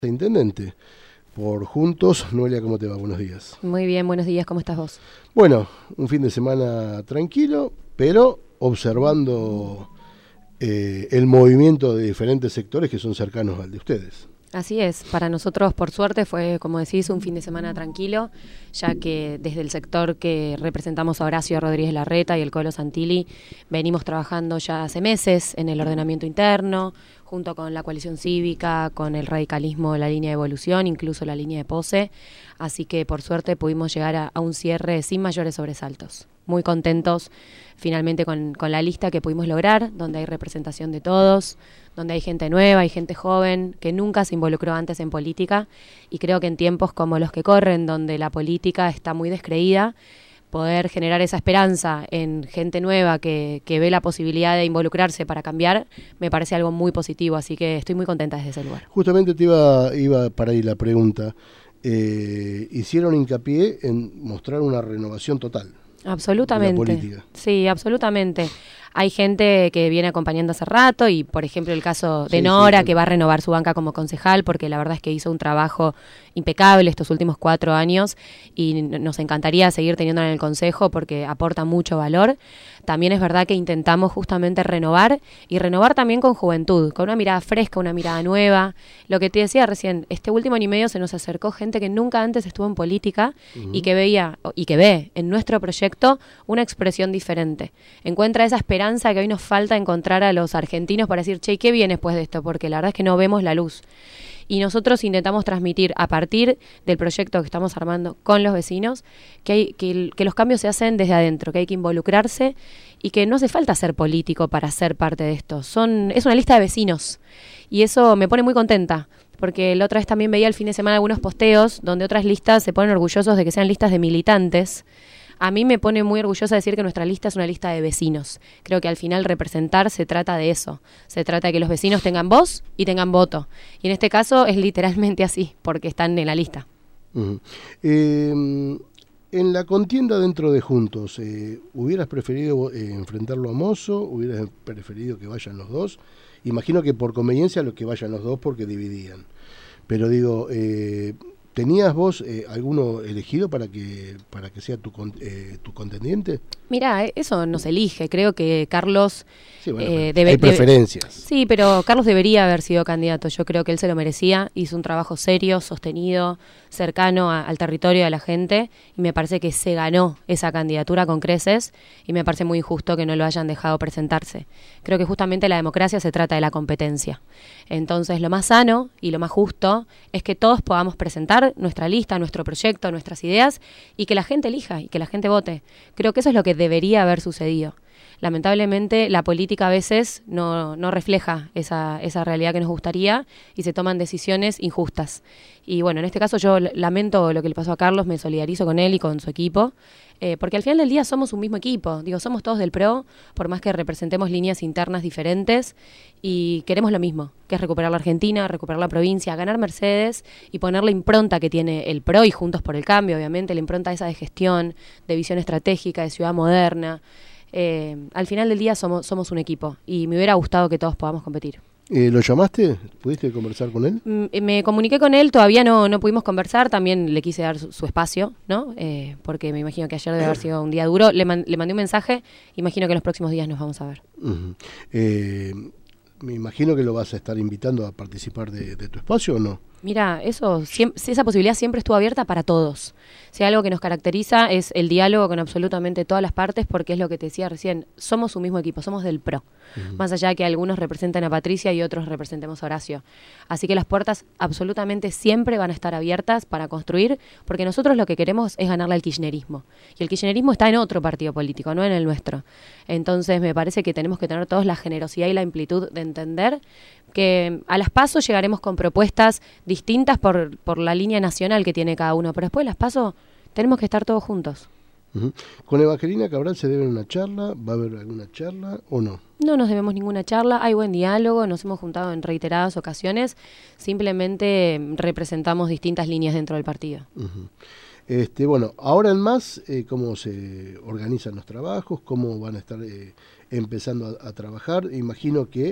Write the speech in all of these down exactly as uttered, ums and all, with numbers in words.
Intendente, por Juntos. Noelia, ¿cómo te va? Buenos días. Muy bien, buenos días, ¿cómo estás vos? Bueno, un fin de semana tranquilo, pero observando eh, el movimiento de diferentes sectores que son cercanos al de ustedes. Así es, para nosotros por suerte fue, como decís, un fin de semana tranquilo, ya que desde el sector que representamos a Horacio Rodríguez Larreta y el Colo Santilli venimos trabajando ya hace meses en el ordenamiento interno, junto con la coalición cívica, con el radicalismo de la línea de evolución, incluso la línea de pose, así que por suerte pudimos llegar a, a un cierre sin mayores sobresaltos. Muy contentos finalmente con, con la lista que pudimos lograr, donde hay representación de todos, donde hay gente nueva, hay gente joven que nunca se involucró antes en política, y creo que en tiempos como los que corren, donde la política está muy descreída, poder generar esa esperanza en gente nueva que, que ve la posibilidad de involucrarse para cambiar, me parece algo muy positivo, así que estoy muy contenta desde ese lugar. Justamente te iba, iba para ahí la pregunta. Eh, hicieron hincapié en mostrar una renovación total. Absolutamente. De la política. Sí, absolutamente. Hay gente que viene acompañando hace rato y, por ejemplo, el caso de sí, Nora, sí, que va a renovar su banca como concejal, porque la verdad es que hizo un trabajo impecable estos últimos cuatro años y nos encantaría seguir teniéndola en el consejo porque aporta mucho valor. También es verdad que intentamos justamente renovar y renovar también con juventud, con una mirada fresca, una mirada nueva. Lo que te decía recién, este último año y medio se nos acercó gente que nunca antes estuvo en política uh-huh. y que veía y que ve en nuestro proyecto una expresión diferente. Encuentra esa esperanza que hoy nos falta encontrar a los argentinos para decir, che, ¿qué viene después de esto? Porque la verdad es que no vemos la luz. Y nosotros intentamos transmitir a partir del proyecto que estamos armando con los vecinos que, hay, que, que los cambios se hacen desde adentro, que hay que involucrarse y que no hace falta ser político para ser parte de esto. Son, es una lista de vecinos y eso me pone muy contenta. Porque la otra vez también veía el fin de semana algunos posteos donde otras listas se ponen orgullosos de que sean listas de militantes. A mí me pone muy orgullosa decir que nuestra lista es una lista de vecinos. Creo que al final representar se trata de eso. Se trata de que los vecinos tengan voz y tengan voto. Y en este caso es literalmente así, porque están en la lista. Uh-huh. Eh, en la contienda dentro de Juntos, eh, ¿hubieras preferido eh, enfrentarlo a Mosso? ¿Hubieras preferido que vayan los dos? Imagino que por conveniencia los que vayan los dos porque dividían. Pero digo... Eh, ¿tenías vos eh, alguno elegido para que para que sea tu, eh, tu contendiente? Mirá, eso no se elige. Creo que Carlos... Sí, bueno, eh, debe, hay preferencias. Debe, sí, pero Carlos debería haber sido candidato. Yo creo que él se lo merecía. Hizo un trabajo serio, sostenido, cercano a, al territorio, a la gente. Y me parece que se ganó esa candidatura con creces. Y me parece muy injusto que no lo hayan dejado presentarse. Creo que justamente la democracia se trata de la competencia. Entonces, lo más sano y lo más justo es que todos podamos presentar nuestra lista, nuestro proyecto, nuestras ideas y que la gente elija y que la gente vote. Creo que eso es lo que debería haber sucedido. Lamentablemente la política a veces no, no refleja esa, esa realidad que nos gustaría y se toman decisiones injustas. Y bueno, en este caso yo lamento lo que le pasó a Carlos, me solidarizo con él y con su equipo, eh, porque al final del día somos un mismo equipo, digo, somos todos del P R O, por más que representemos líneas internas diferentes y queremos lo mismo, que es recuperar la Argentina, recuperar la provincia, ganar Mercedes y poner la impronta que tiene el P R O y Juntos por el Cambio, obviamente, la impronta esa de gestión, de visión estratégica, de ciudad moderna. Eh, al final del día somos, somos un equipo y me hubiera gustado que todos podamos competir. Eh, ¿Lo llamaste? ¿Pudiste conversar con él? Mm, me comuniqué con él, todavía no, no pudimos conversar, también le quise dar su, su espacio, ¿no? Eh, porque me imagino que ayer debe haber sido un día duro. Le, man, le mandé un mensaje, imagino que en los próximos días nos vamos a ver. Uh-huh. Eh, me imagino que lo vas a estar invitando a participar de, de tu espacio, ¿o no? Mira, eso, esa posibilidad siempre estuvo abierta para todos. Si algo que nos caracteriza es el diálogo con absolutamente todas las partes, porque es lo que te decía recién, somos un mismo equipo, somos del P R O. Uh-huh. Más allá de que algunos representen a Patricia y otros representemos a Horacio. Así que las puertas absolutamente siempre van a estar abiertas para construir, porque nosotros lo que queremos es ganarle al kirchnerismo. Y el kirchnerismo está en otro partido político, no en el nuestro. Entonces me parece que tenemos que tener todos la generosidad y la amplitud de entender que a las PASO llegaremos con propuestas distintas por, por la línea nacional que tiene cada uno, pero después de las PASO tenemos que estar todos juntos. Uh-huh. ¿Con Evangelina Cabral se debe una charla? ¿Va a haber alguna charla o no? No nos debemos ninguna charla, hay buen diálogo, nos hemos juntado en reiteradas ocasiones, simplemente representamos distintas líneas dentro del partido. Uh-huh. Este, bueno, ahora en más, eh, ¿cómo se organizan los trabajos? ¿Cómo van a estar eh, empezando a, a trabajar? Imagino que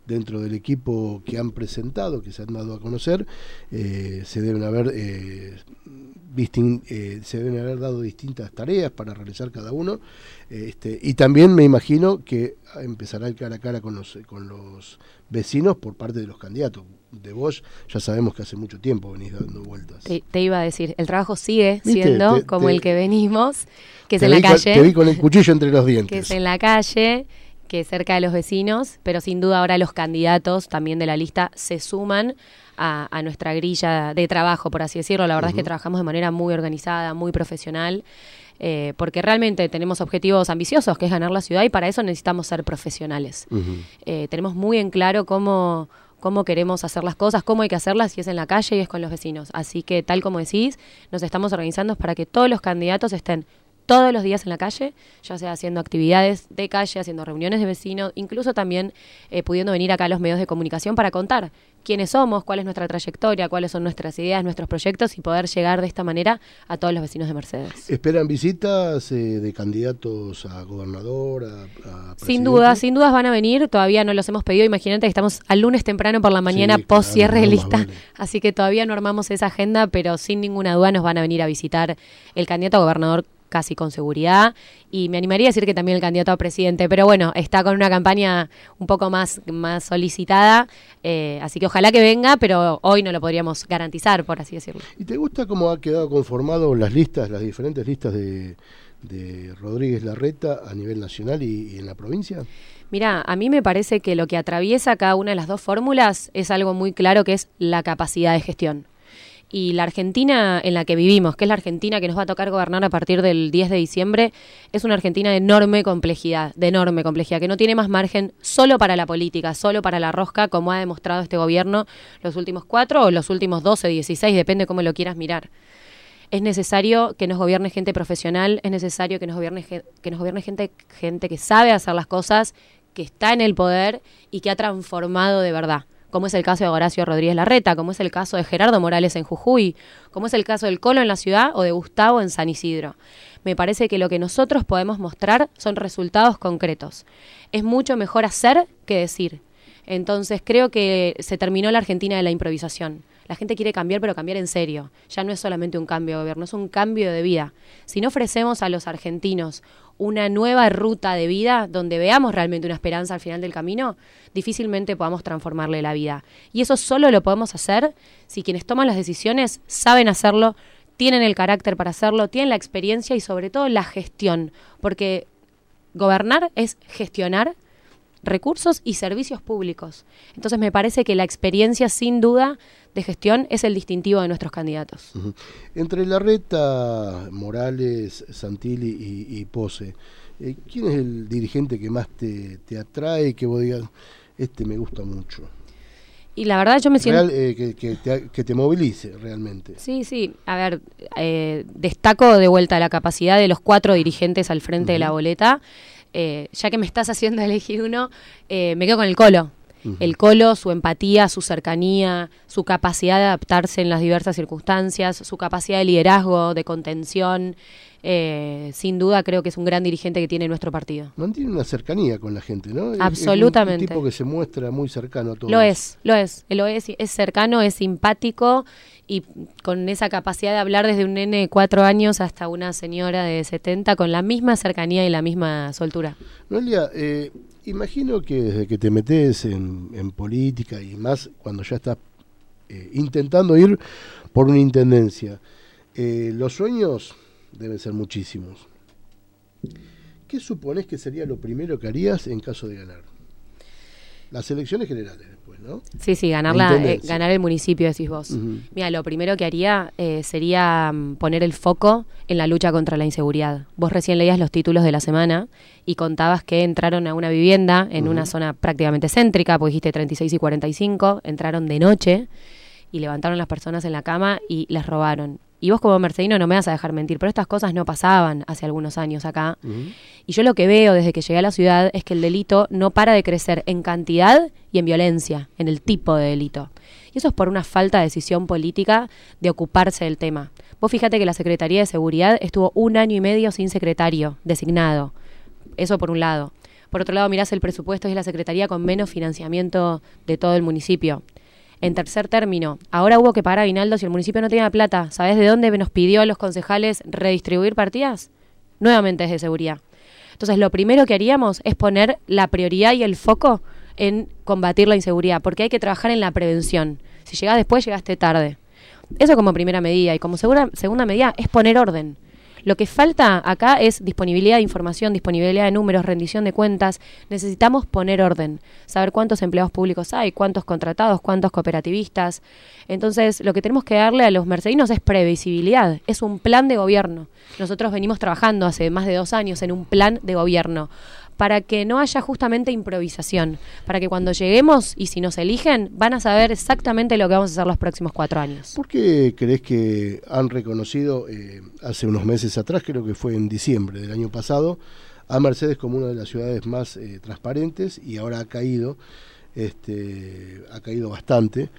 dentro del equipo que han presentado, que se han dado a conocer, eh, se deben haber eh, distin, eh, se deben haber dado distintas tareas para realizar cada uno, eh, este, y también me imagino que empezará el cara a cara con los con los vecinos por parte de los candidatos. De vos ya sabemos que hace mucho tiempo venís dando vueltas. Te, te iba a decir, el trabajo sigue ¿Viste? siendo te, como te, el que venimos, que es te en la con, calle. Te vi con el cuchillo entre los dientes. Que es en la calle, que es cerca de los vecinos, pero sin duda ahora los candidatos también de la lista se suman a, a nuestra grilla de trabajo, por así decirlo. La verdad uh-huh. es que trabajamos de manera muy organizada, muy profesional, eh, porque realmente tenemos objetivos ambiciosos, que es ganar la ciudad, y para eso necesitamos ser profesionales. Uh-huh. Eh, tenemos muy en claro cómo... cómo queremos hacer las cosas, cómo hay que hacerlas, si es en la calle y es con los vecinos. Así que, tal como decís, nos estamos organizando para que todos los candidatos estén todos los días en la calle, ya sea haciendo actividades de calle, haciendo reuniones de vecinos, incluso también eh, pudiendo venir acá a los medios de comunicación para contar quiénes somos, cuál es nuestra trayectoria, cuáles son nuestras ideas, nuestros proyectos, y poder llegar de esta manera a todos los vecinos de Mercedes. ¿Esperan visitas eh, de candidatos a gobernador, a, a presidente? Sin duda, sin dudas van a venir, todavía no los hemos pedido. Imagínate que estamos al lunes temprano por la mañana, sí, post cierre claro, de lista, vale. Así que todavía no armamos esa agenda, pero sin ninguna duda nos van a venir a visitar el candidato a gobernador casi con seguridad, y me animaría a decir que también el candidato a presidente, pero bueno, está con una campaña un poco más, más solicitada, eh, así que ojalá que venga, pero hoy no lo podríamos garantizar, por así decirlo. ¿Y te gusta cómo ha quedado conformado las listas, las diferentes listas de, de Rodríguez Larreta a nivel nacional y, y en la provincia? Mirá, a mí me parece que lo que atraviesa cada una de las dos fórmulas es algo muy claro, que es la capacidad de gestión. Y la Argentina en la que vivimos, que es la Argentina que nos va a tocar gobernar a partir del diez de diciembre, es una Argentina de enorme complejidad, de enorme complejidad, que no tiene más margen solo para la política, solo para la rosca, como ha demostrado este gobierno los últimos cuatro o los últimos doce, dieciséis, depende cómo lo quieras mirar. Es necesario que nos gobierne gente profesional, es necesario que nos gobierne, que nos gobierne gente, gente que sabe hacer las cosas, que está en el poder y que ha transformado de verdad, como es el caso de Horacio Rodríguez Larreta, como es el caso de Gerardo Morales en Jujuy, como es el caso del Colo en la ciudad o de Gustavo en San Isidro. Me parece que lo que nosotros podemos mostrar son resultados concretos. Es mucho mejor hacer que decir. Entonces creo que se terminó la Argentina de la improvisación. La gente quiere cambiar, pero cambiar en serio. Ya no es solamente un cambio de gobierno, es un cambio de vida. Si no ofrecemos a los argentinos una nueva ruta de vida donde veamos realmente una esperanza al final del camino, difícilmente podamos transformarle la vida. Y eso solo lo podemos hacer si quienes toman las decisiones saben hacerlo, tienen el carácter para hacerlo, tienen la experiencia y sobre todo la gestión. Porque gobernar es gestionar recursos y servicios públicos. Entonces me parece que la experiencia sin duda de gestión es el distintivo de nuestros candidatos. Uh-huh. Entre Larreta, Morales, Santilli y, y Pose, eh, ¿quién es el dirigente que más te, te atrae, que vos digas, este me gusta mucho? Y la verdad yo me siento... Real, eh, que, que, te, que te movilice realmente. Sí, sí. A ver, eh, destaco de vuelta la capacidad de los cuatro dirigentes al frente uh-huh. de la boleta. Eh, ya que me estás haciendo elegir uno, eh, me quedo con el Colo. Uh-huh. El Colo, su empatía, su cercanía, su capacidad de adaptarse en las diversas circunstancias, su capacidad de liderazgo, de contención, eh, sin duda creo que es un gran dirigente que tiene nuestro partido. Mantiene una cercanía con la gente, ¿no? Absolutamente. Es un, un tipo que se muestra muy cercano a todos. Lo es, lo es, lo es, es cercano, es simpático y con esa capacidad de hablar desde un nene de cuatro años hasta una señora de setenta con la misma cercanía y la misma soltura. Noelia, eh, imagino que desde que te metes en, en política y más cuando ya estás eh, intentando ir por una intendencia, eh, los sueños deben ser muchísimos. ¿Qué suponés que sería lo primero que harías en caso de ganar? Las elecciones generales después, ¿no? Sí, sí, ganar, la, eh, ganar el municipio, decís vos. Uh-huh. Mira, lo primero que haría eh, sería um, poner el foco en la lucha contra la inseguridad. Vos recién leías los títulos de la semana y contabas que entraron a una vivienda en uh-huh. una zona prácticamente céntrica, pues dijiste treinta y seis y cuarenta y cinco, entraron de noche y levantaron las personas en la cama y las robaron. Y vos como mercedino no me vas a dejar mentir, pero estas cosas no pasaban hace algunos años acá. Uh-huh. Y yo lo que veo desde que llegué a la ciudad es que el delito no para de crecer en cantidad y en violencia, en el tipo de delito. Y eso es por una falta de decisión política de ocuparse del tema. Vos fíjate que la Secretaría de Seguridad estuvo un año y medio sin secretario designado. Eso por un lado. Por otro lado, mirás el presupuesto y es la secretaría con menos financiamiento de todo el municipio. En tercer término, ahora hubo que pagar aguinaldos y el municipio no tenía plata. ¿Sabés de dónde nos pidió a los concejales redistribuir partidas? Nuevamente es de seguridad. Entonces, lo primero que haríamos es poner la prioridad y el foco en combatir la inseguridad, porque hay que trabajar en la prevención. Si llegás después, llegaste tarde. Eso como primera medida. Y como segura, segunda medida es poner orden. Lo que falta acá es disponibilidad de información, disponibilidad de números, rendición de cuentas. Necesitamos poner orden, saber cuántos empleados públicos hay, cuántos contratados, cuántos cooperativistas. Entonces, lo que tenemos que darle a los mercedinos es previsibilidad, es un plan de gobierno. Nosotros venimos trabajando hace más de dos años en un plan de gobierno para que no haya justamente improvisación, para que cuando lleguemos y si nos eligen, van a saber exactamente lo que vamos a hacer los próximos cuatro años. ¿Por qué crees que han reconocido, eh, hace unos meses atrás, creo que fue en diciembre del año pasado, a Mercedes como una de las ciudades más eh, transparentes y ahora ha caído, este, ha caído bastante?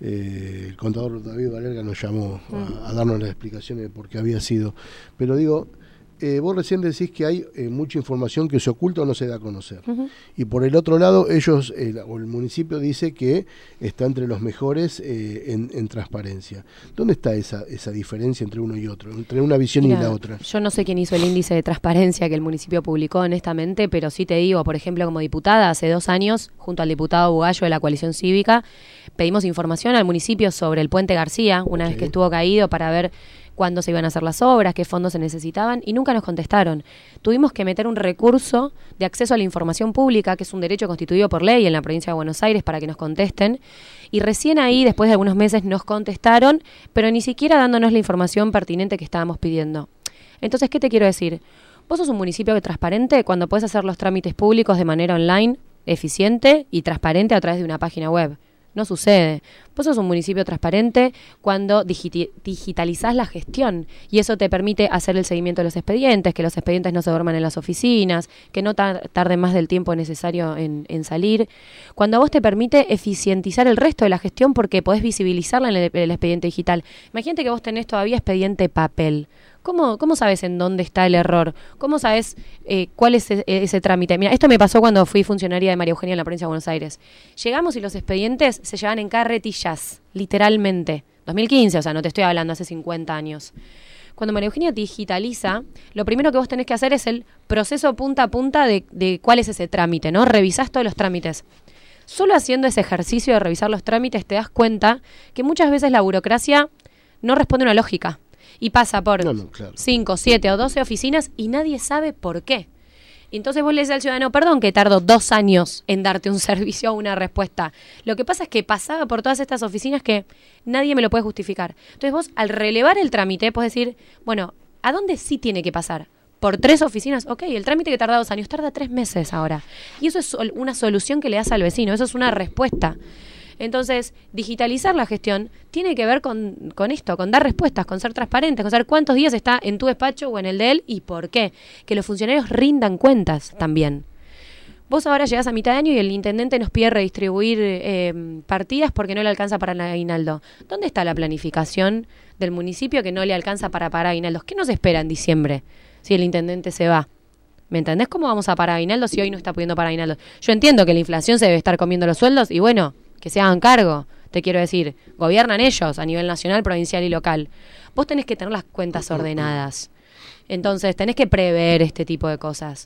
Eh, el contador David Valerga nos llamó a, a darnos las explicaciones de por qué había sido, pero digo... Eh, vos recién decís que hay eh, mucha información que se oculta o no se da a conocer. Uh-huh. Y por el otro lado, ellos, eh, o el municipio dice que está entre los mejores eh, en, en transparencia. ¿Dónde está esa, esa diferencia entre uno y otro, entre una visión Mira, y la otra? Yo no sé quién hizo el índice de transparencia que el municipio publicó, honestamente, pero sí te digo, por ejemplo, como diputada, hace dos años, junto al diputado Bugallo de la Coalición Cívica, pedimos información al municipio sobre el Puente García, una okay. vez que estuvo caído, para ver cuándo se iban a hacer las obras, qué fondos se necesitaban, y nunca nos contestaron. Tuvimos que meter un recurso de acceso a la información pública, que es un derecho constituido por ley en la provincia de Buenos Aires, para que nos contesten, y recién ahí, después de algunos meses, nos contestaron, pero ni siquiera dándonos la información pertinente que estábamos pidiendo. Entonces, ¿qué te quiero decir? Vos sos un municipio transparente cuando podés hacer los trámites públicos de manera online, eficiente y transparente a través de una página web. No sucede. Vos sos un municipio transparente cuando digiti- digitalizás la gestión y eso te permite hacer el seguimiento de los expedientes, que los expedientes no se duerman en las oficinas, que no tar- tarden más del tiempo necesario en, en salir. Cuando a vos te permite eficientizar el resto de la gestión porque podés visibilizarla en el, el expediente digital. Imagínate que vos tenés todavía expediente papel. ¿Cómo, ¿Cómo sabes en dónde está el error? ¿Cómo sabes eh, cuál es ese, ese trámite? Mira, esto me pasó cuando fui funcionaria de María Eugenia en la provincia de Buenos Aires. Llegamos y los expedientes se llevan en carretillas, literalmente. dos mil quince, o sea, no te estoy hablando hace cincuenta años. Cuando María Eugenia digitaliza, lo primero que vos tenés que hacer es el proceso punta a punta de, de cuál es ese trámite, ¿no? Revisás todos los trámites. Solo haciendo ese ejercicio de revisar los trámites te das cuenta que muchas veces la burocracia no responde a una lógica. Y pasa por no, no, claro. cinco, siete o doce oficinas y nadie sabe por qué. Entonces vos le decís al ciudadano, perdón que tardo dos años en darte un servicio o una respuesta. Lo que pasa es que pasaba por todas estas oficinas que nadie me lo puede justificar. Entonces vos, al relevar el trámite, podés decir, bueno, ¿a dónde sí tiene que pasar? Por tres oficinas, ok, el trámite que tarda dos años, tarda tres meses ahora. Y eso es una solución que le das al vecino, eso es una respuesta. Entonces, digitalizar la gestión tiene que ver con, con esto, con dar respuestas, con ser transparentes, con saber cuántos días está en tu despacho o en el de él y por qué. Que los funcionarios rindan cuentas también. Vos ahora llegás a mitad de año y el intendente nos pide redistribuir eh, partidas porque no le alcanza para el aguinaldo. ¿Dónde está la planificación del municipio que no le alcanza para pagar aguinaldos? ¿Qué nos espera en diciembre si el intendente se va? ¿Me entendés cómo vamos a pagar aguinaldos si hoy no está pudiendo pagar aguinaldos? Yo entiendo que la inflación se debe estar comiendo los sueldos y bueno, que se hagan cargo, te quiero decir, gobiernan ellos a nivel nacional, provincial y local. Vos tenés que tener las cuentas ordenadas. Entonces, tenés que prever este tipo de cosas.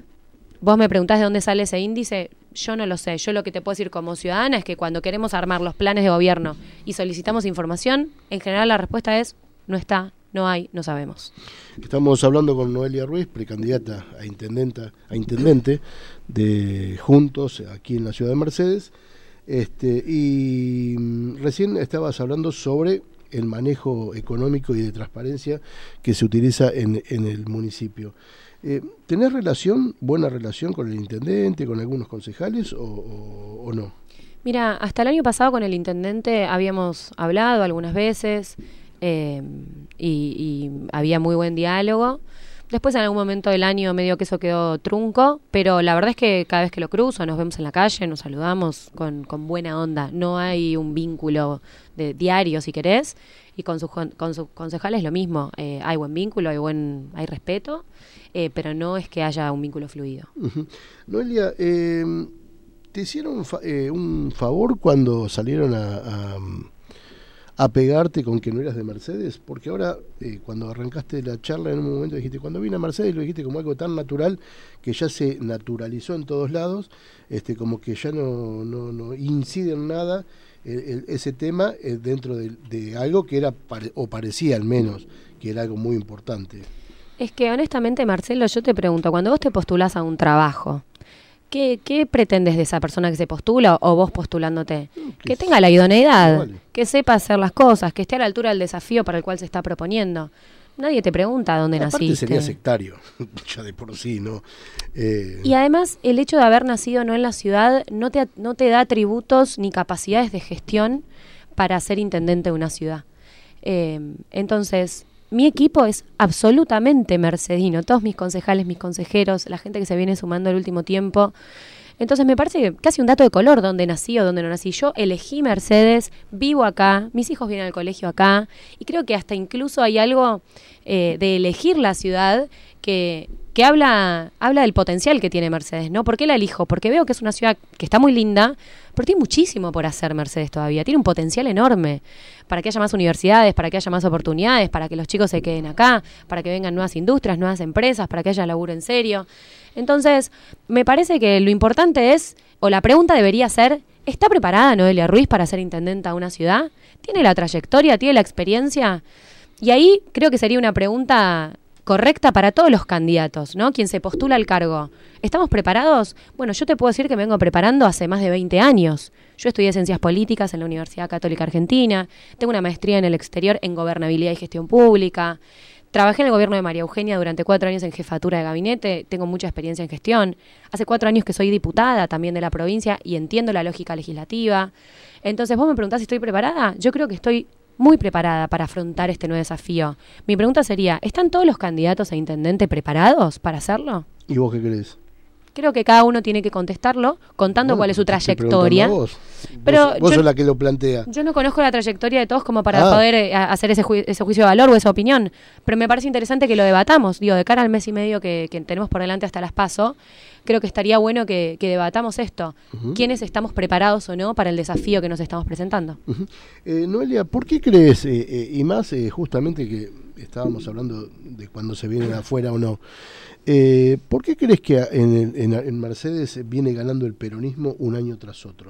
Vos me preguntás de dónde sale ese índice, yo no lo sé. Yo lo que te puedo decir como ciudadana es que cuando queremos armar los planes de gobierno y solicitamos información, en general la respuesta es, no está, no hay, no sabemos. Estamos hablando con Noelia Ruiz, precandidata a intendenta, a intendente de Juntos aquí en la ciudad de Mercedes. Este, y recién estabas hablando sobre el manejo económico y de transparencia que se utiliza en, en el municipio. Eh, ¿Tenés relación, buena relación con el intendente, con algunos concejales o, o, o no? Mira, hasta el año pasado con el intendente habíamos hablado algunas veces eh, y, y había muy buen diálogo. Después en algún momento del año medio que eso quedó trunco, pero la verdad es que cada vez que lo cruzo nos vemos en la calle, nos saludamos con, con buena onda. No hay un vínculo de diario, si querés, y con sus con sus concejales lo mismo. Eh, hay buen vínculo, hay buen hay respeto, eh, pero no es que haya un vínculo fluido. Uh-huh. Noelia, eh, ¿te hicieron fa eh, un favor cuando salieron a, a, a pegarte con que no eras de Mercedes? Porque ahora, eh, cuando arrancaste la charla, en un momento dijiste, cuando vine a Mercedes lo dijiste como algo tan natural que ya se naturalizó en todos lados, este, como que ya no, no, no incide en nada el, el, ese tema eh, dentro de, de algo que era, pare o parecía al menos, que era algo muy importante. Es que honestamente, Marcelo, yo te pregunto, cuando vos te postulás a un trabajo, ¿Qué, ¿qué pretendes de esa persona que se postula o vos postulándote? Que, que tenga la idoneidad, vale. Que sepa hacer las cosas, que esté a la altura del desafío para el cual se está proponiendo. Nadie te pregunta dónde Aparte naciste. Sería sectario, ya de por sí, ¿no? Eh... Y además, el hecho de haber nacido no en la ciudad no te, no te da atributos ni capacidades de gestión para ser intendente de una ciudad. Eh, entonces... Mi equipo es absolutamente mercedino, todos mis concejales, mis consejeros, la gente que se viene sumando el último tiempo. Entonces me parece casi un dato de color dónde nací o dónde no nací. Yo elegí Mercedes, vivo acá, mis hijos vienen al colegio acá, y creo que hasta incluso hay algo eh, de elegir la ciudad que, que habla, habla del potencial que tiene Mercedes, ¿no? ¿Por qué la elijo? Porque veo que es una ciudad que está muy linda, pero tiene muchísimo por hacer Mercedes todavía, tiene un potencial enorme para que haya más universidades, para que haya más oportunidades, para que los chicos se queden acá, para que vengan nuevas industrias, nuevas empresas, para que haya laburo en serio. Entonces, me parece que lo importante es, o la pregunta debería ser, ¿está preparada Noelia Ruiz para ser intendenta de una ciudad? ¿Tiene la trayectoria, tiene la experiencia? Y ahí creo que sería una pregunta correcta para todos los candidatos, ¿no? Quien se postula al cargo. ¿Estamos preparados? Bueno, yo te puedo decir que me vengo preparando hace más de veinte años. Yo estudié Ciencias Políticas en la Universidad Católica Argentina, tengo una maestría en el exterior en Gobernabilidad y Gestión Pública, trabajé en el gobierno de María Eugenia durante cuatro años en jefatura de gabinete, tengo mucha experiencia en gestión, hace cuatro años que soy diputada también de la provincia y entiendo la lógica legislativa. Entonces, vos me preguntás si estoy preparada, yo creo que estoy muy preparada para afrontar este nuevo desafío. Mi pregunta sería, ¿están todos los candidatos a intendente preparados para hacerlo? ¿Y vos qué crees? Creo que cada uno tiene que contestarlo contando bueno, cuál es su trayectoria. Vos, pero vos, vos yo, sos la que lo plantea. Yo no conozco la trayectoria de todos como para ah. poder eh, hacer ese, ju ese juicio de valor o esa opinión. Pero me parece interesante que lo debatamos. Digo, de cara al mes y medio que, que tenemos por delante hasta las PASO, creo que estaría bueno que, que debatamos esto. Uh-huh. ¿Quiénes estamos preparados o no para el desafío que nos estamos presentando? Uh-huh. eh, Noelia, ¿por qué crees, eh, eh, y más eh, justamente que estábamos hablando de cuando se vienen afuera o no, Eh, ¿por qué crees que en, en, en Mercedes viene ganando el peronismo un año tras otro?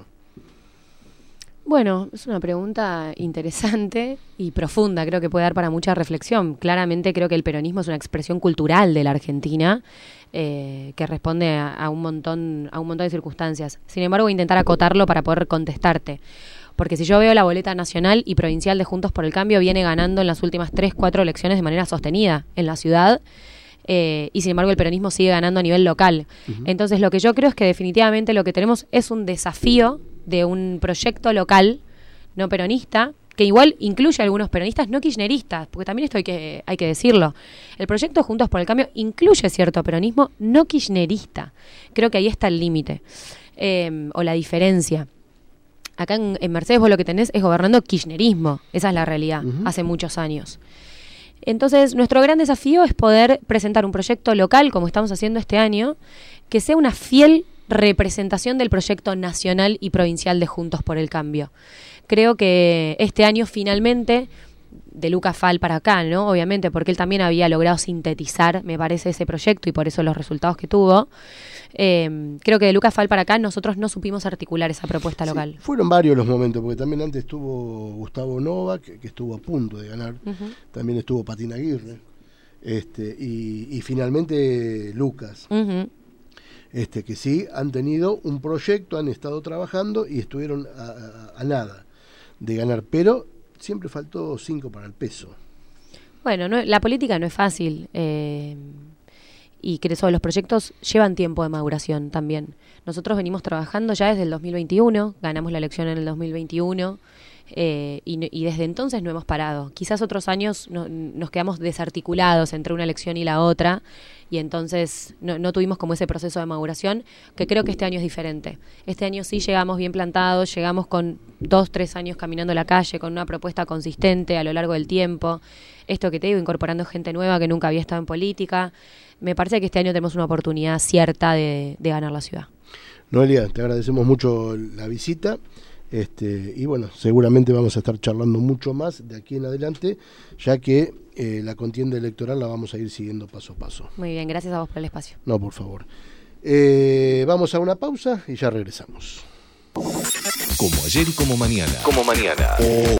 Bueno, es una pregunta interesante y profunda, creo que puede dar para mucha reflexión. Claramente creo que el peronismo es una expresión cultural de la Argentina eh, que responde a, a, un montón, a un montón de circunstancias. Sin embargo, voy a intentar acotarlo para poder contestarte. Porque si yo veo la boleta nacional y provincial de Juntos por el Cambio, viene ganando en las últimas tres, cuatro elecciones de manera sostenida en la ciudad. Eh, y sin embargo el peronismo sigue ganando a nivel local. Uh-huh. Entonces lo que yo creo es que definitivamente lo que tenemos es un desafío de un proyecto local no peronista, que igual incluye a algunos peronistas no kirchneristas, porque también esto hay que, hay que decirlo. El proyecto Juntos por el Cambio incluye cierto peronismo no kirchnerista. Creo que ahí está el límite, eh, o la diferencia. Acá en, en Mercedes vos lo que tenés es gobernando kirchnerismo, esa es la realidad, uh-huh. hace muchos años. Entonces, nuestro gran desafío es poder presentar un proyecto local, como estamos haciendo este año, que sea una fiel representación del proyecto nacional y provincial de Juntos por el Cambio. Creo que este año finalmente, de Luca Fal para acá, ¿no? Obviamente, porque él también había logrado sintetizar, me parece, ese proyecto y por eso los resultados que tuvo. Eh, creo que de Luca Fal para acá nosotros no supimos articular esa propuesta sí, local. Fueron varios los momentos, porque también antes estuvo Gustavo Nova, que, que estuvo a punto de ganar, uh-huh. también estuvo Patina Aguirre, este, y, y finalmente Lucas, uh-huh. este, que sí han tenido un proyecto, han estado trabajando y estuvieron a, a, a nada de ganar, pero siempre faltó cinco para el peso. Bueno, no, la política no es fácil. Eh, y que eso, los proyectos llevan tiempo de maduración también. Nosotros venimos trabajando ya desde el dos mil veintiuno, ganamos la elección en el dos mil veintiuno, eh, y, y desde entonces no hemos parado. Quizás otros años no, nos quedamos desarticulados entre una elección y la otra, y entonces no, no tuvimos como ese proceso de maduración, que creo que este año es diferente. Este año sí llegamos bien plantados, llegamos con dos, tres años caminando la calle, con una propuesta consistente a lo largo del tiempo. Esto que te digo, incorporando gente nueva que nunca había estado en política. Me parece que este año tenemos una oportunidad cierta de, de ganar la ciudad. Noelia, te agradecemos mucho la visita. Este, y bueno, seguramente vamos a estar charlando mucho más de aquí en adelante, ya que eh, la contienda electoral la vamos a ir siguiendo paso a paso. Muy bien, gracias a vos por el espacio. No, por favor. Eh, vamos a una pausa y ya regresamos. Como ayer y como mañana. Como mañana.